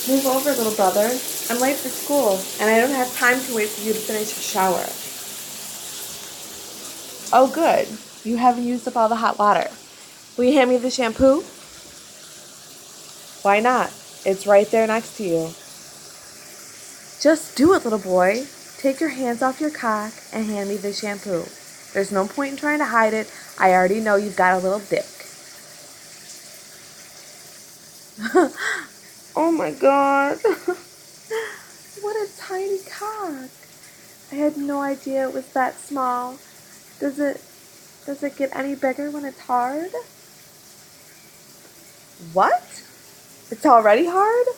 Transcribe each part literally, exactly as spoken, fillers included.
Move over, little brother. I'm late for school, and I don't have time to wait for you to finish your shower. Oh, good. You haven't used up all the hot water. Will you hand me the shampoo? Why not? It's right there next to you. Just do it, little boy. Take your hands off your cock and hand me the shampoo. There's no point in trying to hide it. I already know you've got a little dick. Oh my god. What a tiny cock. I had no idea it was that small. Does it does it get any bigger when it's hard? What? It's already hard?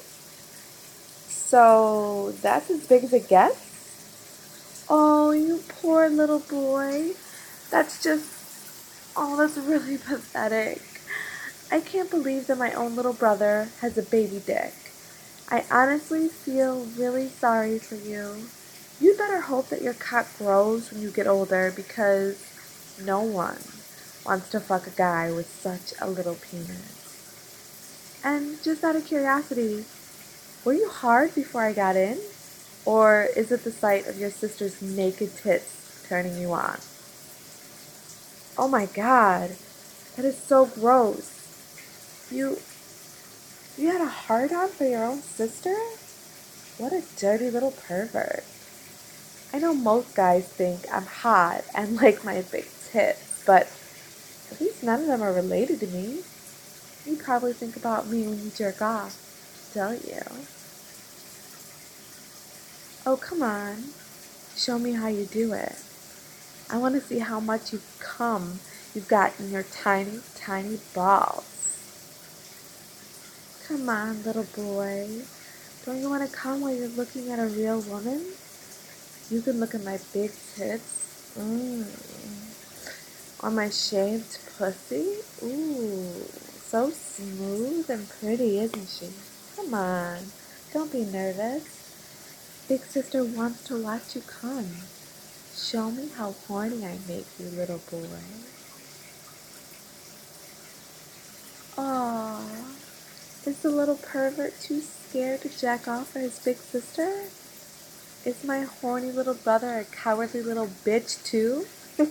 So that's as big as it gets? Oh, you poor little boy. That's just, oh, that's really pathetic. I can't believe that my own little brother has a baby dick. I honestly feel really sorry for you. You'd better hope that your cock grows when you get older, because no one wants to fuck a guy with such a little penis. And just out of curiosity, were you hard before I got in? Or is it the sight of your sister's naked tits turning you on? Oh my god, that is so gross. You, you had a hard-on for your own sister? What a dirty little pervert. I know most guys think I'm hot and like my big tits, but at least none of them are related to me. You probably think about me when you jerk off, don't you? Oh, come on. Show me how you do it. I want to see how much you've come you've got in your tiny, tiny balls. Come on, little boy. Don't you want to come while you're looking at a real woman? You can look at my big tits. Mmm. Or my shaved pussy. Ooh. So smooth and pretty, isn't she? Come on. Don't be nervous. Big sister wants to watch you come. Show me how horny I make you, little boy. Aww. Is the little pervert too scared to jack off for his big sister? Is my horny little brother a cowardly little bitch too?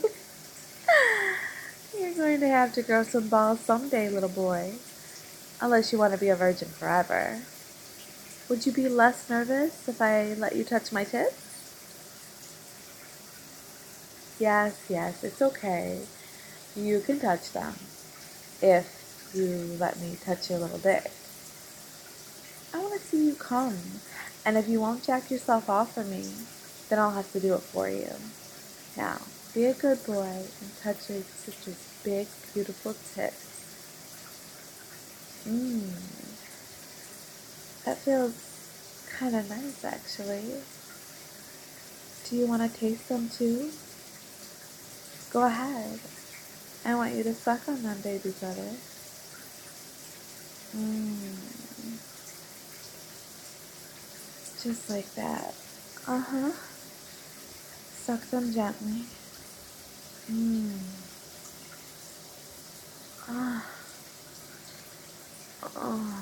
You're going to have to grow some balls someday, little boy. Unless you want to be a virgin forever. Would you be less nervous if I let you touch my tits? Yes, yes, it's okay. You can touch them. If you let me touch your little dick. I want to see you come. And if you won't jack yourself off for me, then I'll have to do it for you. Now, be a good boy and touch your sister's big, beautiful tits. Mmm. That feels kind of nice, actually. Do you want to taste them too? Go ahead. I want you to suck on them, baby brother. Mmm. Just like that. Uh-huh. Suck them gently. Mmm. Ah. Oh.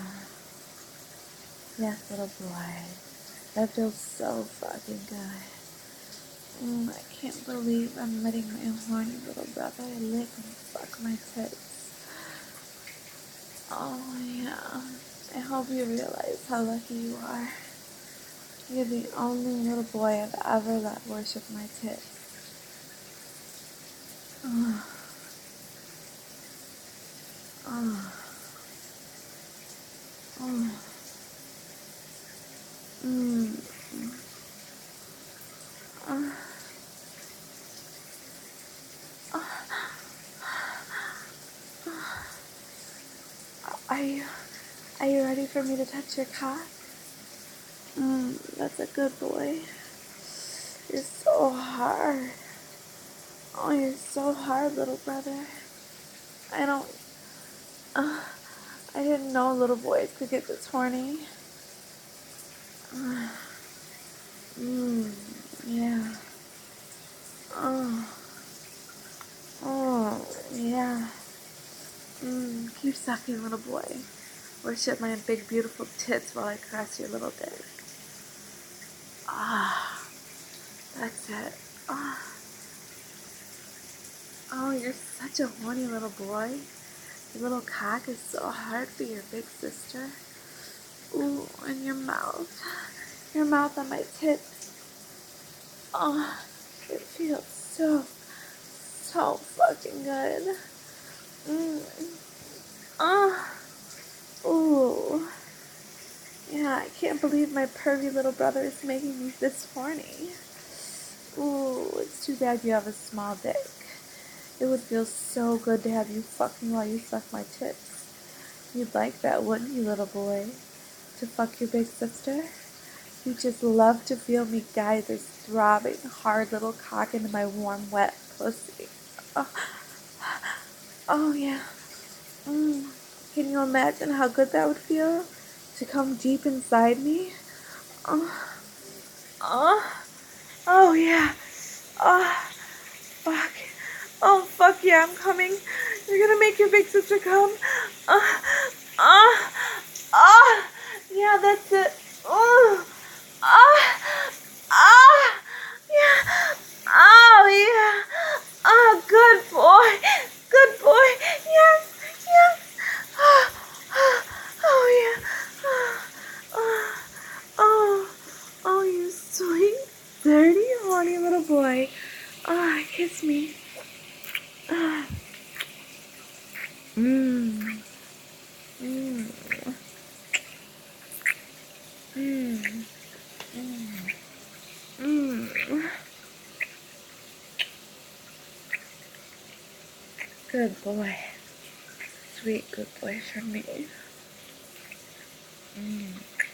Yes, little boy. That feels so fucking good. Mm, I can't believe I'm letting my horny little brother lick and fuck my tits. Oh, yeah. I hope you realize how lucky you are. You're the only little boy I've ever let worship my tits. Oh. Oh. Oh. Mm. Oh. Are you, are you ready for me to touch your cock? Mm, that's a good boy. You're so hard. Oh, you're so hard, little brother. I don't, uh, I didn't know little boys could get this horny. Uh, mm, yeah. Oh, oh, yeah. Mm, keep sucking, little boy. Worship my big beautiful tits while I caress your little dick. Ah, that's it. Ah. Oh, you're such a horny little boy. Your little cock is so hard for your big sister. Ooh, and your mouth. Your mouth on my tits. Oh, it feels so, so fucking good. Mm. Oh. Ooh. Yeah, I can't believe my pervy little brother is making me this horny. Ooh, it's too bad you have a small dick. It would feel so good to have you fuck me while you suck my tits. You'd like that, wouldn't you, little boy? To fuck your big sister? You'd just love to feel me guide this throbbing, hard little cock into my warm, wet pussy. Oh, oh yeah. Mm. Can you imagine how good that would feel? To come deep inside me? Oh, oh, oh yeah. Oh, fuck. Oh, fuck yeah, I'm coming. You're gonna make your big sister come. Oh, oh, oh, yeah, that's it. Oh, oh, oh, yeah. Oh, yeah. Oh, good boy. Good boy. Yes, yes. Oh, oh, oh yeah. Oh, oh, oh, oh, you sweet, dirty, horny little boy. Ah, oh, kiss me. Ah. Mmm. Mmm. Mmm. Mmm. Mmm. Good boy. Sweet good boy for me. Mmm.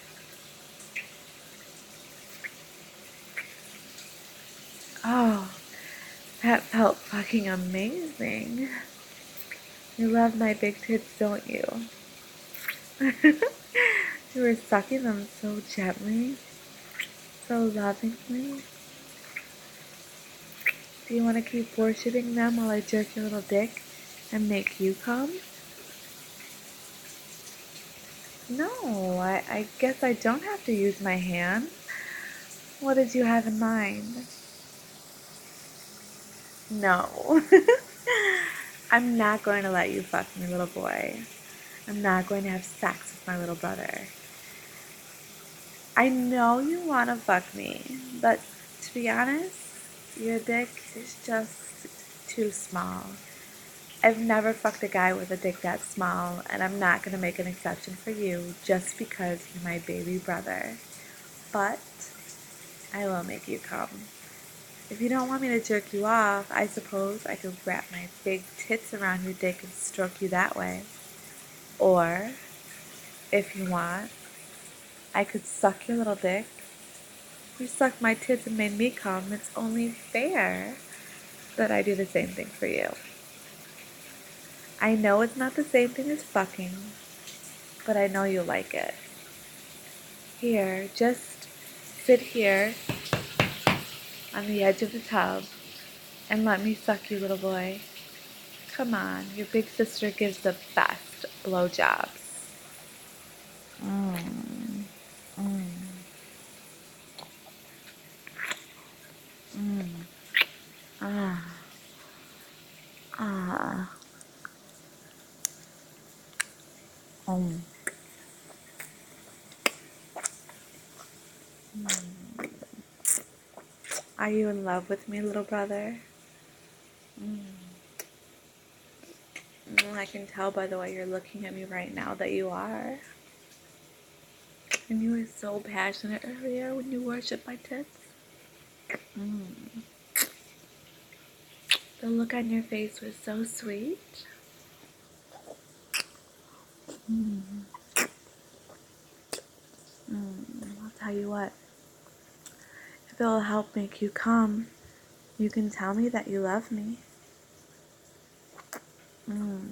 Oh, that felt fucking amazing. You love my big tits, don't you? You were sucking them so gently, so lovingly. Do you want to keep worshipping them while I jerk your little dick and make you come? No, I, I guess I don't have to use my hand. What did you have in mind? No. I'm not going to let you fuck me, little boy. I'm not going to have sex with my little brother. I know you want to fuck me, but to be honest, your dick is just too small. I've never fucked a guy with a dick that small, and I'm not going to make an exception for you just because you're my baby brother. But I will make you come. If you don't want me to jerk you off, I suppose I could wrap my big tits around your dick and stroke you that way. Or, if you want, I could suck your little dick. You sucked my tits and made me come. It's only fair that I do the same thing for you. I know it's not the same thing as fucking, but I know you like it. Here, just sit here on the edge of the tub and let me suck you, little boy. Come on, your big sister gives the best blowjobs. Mmm. Mmm. Mmm. Ah. Ah. Um. Mm. Are you in love with me, little brother? Mm. Mm, I can tell by the way you're looking at me right now that you are. And you were so passionate earlier when you worshipped my tits. Mm. The look on your face was so sweet. Mm. Mm. I'll tell you what. If it'll help make you come, you can tell me that you love me. Mm.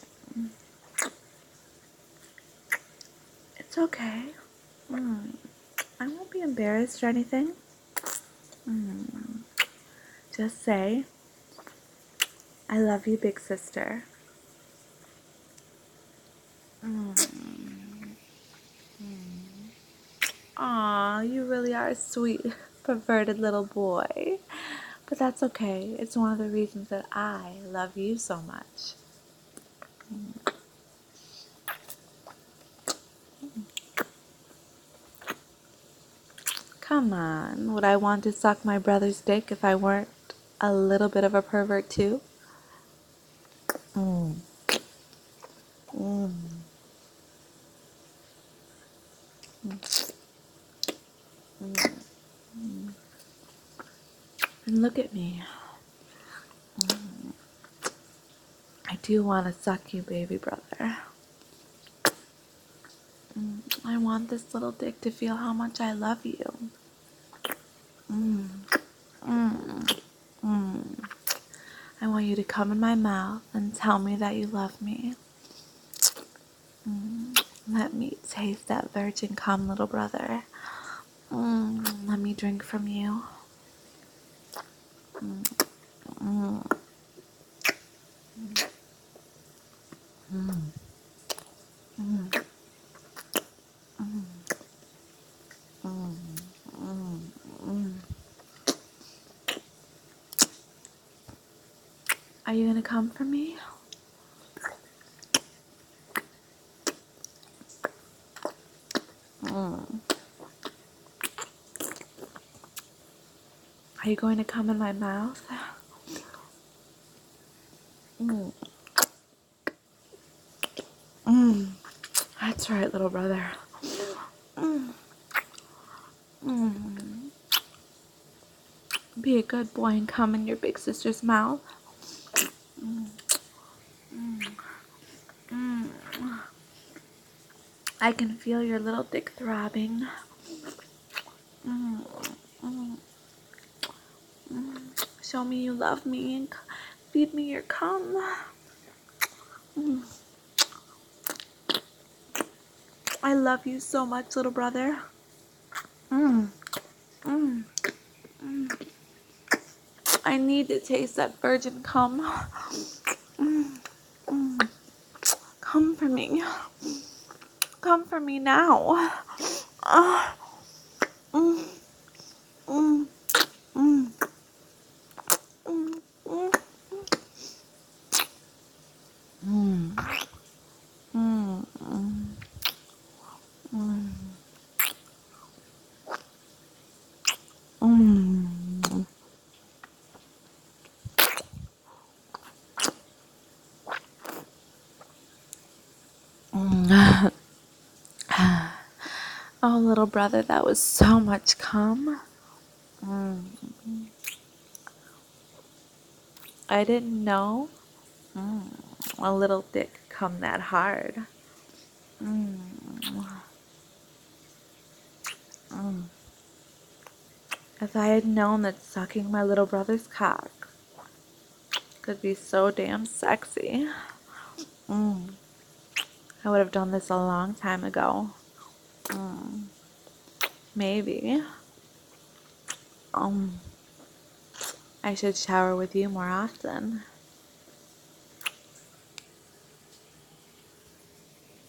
It's okay. Mm. I won't be embarrassed or anything. Mm. Just say, I love you, big sister. Mm. Aw, you really are a sweet, perverted little boy. But that's okay. It's one of the reasons that I love you so much. Come on, would I want to suck my brother's dick if I weren't a little bit of a pervert too? Mm. Mm. Mm. And look at me. Mm. I do want to suck you, baby brother. Mm. I want this little dick to feel how much I love you. Mm. Mm. Mm. I want you to come in my mouth and tell me that you love me. Mm. Let me taste that virgin cum, little brother. Mm. Let me drink from you. Mm. Mm. Mm. Mm. Mm. Mm. Mm. Mm. Are you gonna come for me? Mm. Are you going to come in my mouth? Mm. Mm. That's right, little brother. Mm. Mm. Be a good boy and come in your big sister's mouth. Mm. Mm. Mm. I can feel your little dick throbbing. Mm. Mm. Mm. Show me you love me and feed me your cum. Mm. I love you so much, little brother. Mm. Mm. Mm. I need to taste that virgin cum. Mm. Mm. Come for me. Come for me now. Uh, mm, mm, mm, mm, mm, mm, mm, mm, mm, mm. Oh, little brother, that was so much cum. Mm. I didn't know mm, a little dick come that hard. Mm. Mm. If I had known that sucking my little brother's cock could be so damn sexy, mm, I would have done this a long time ago. Mm, maybe. Um, I should shower with you more often.